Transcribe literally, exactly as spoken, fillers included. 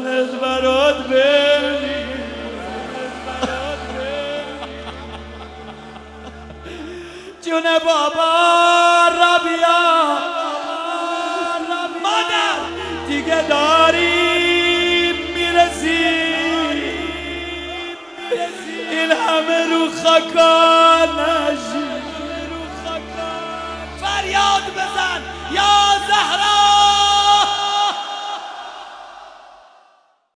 از برات بری جون بابا را بیا مادر دیگه داریم میرسیم این همه رو خاکا نشیم فریاد بزن یا زهرا